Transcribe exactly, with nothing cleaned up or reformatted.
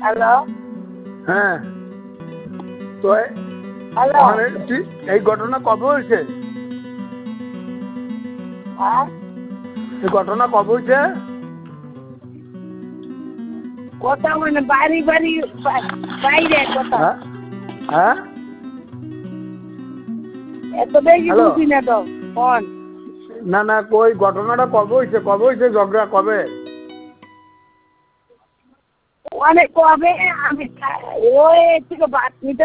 Hello হ্যাঁ তো hello এই ঘটনা কবে হয়েছে? হ্যাঁ এই ঘটনা কবে হয়েছে? কথা মানে বাড়ি বাড়ি বাইরে কথা। হ্যাঁ হ্যাঁ এত বেশি বুঝি না তো ফোন। না না কই ঘটনাটা কবে হয়েছে? কবে হয়েছে ঝগড়া কবে? অনেক কবে আমি ওই থেকে বাদ নিতে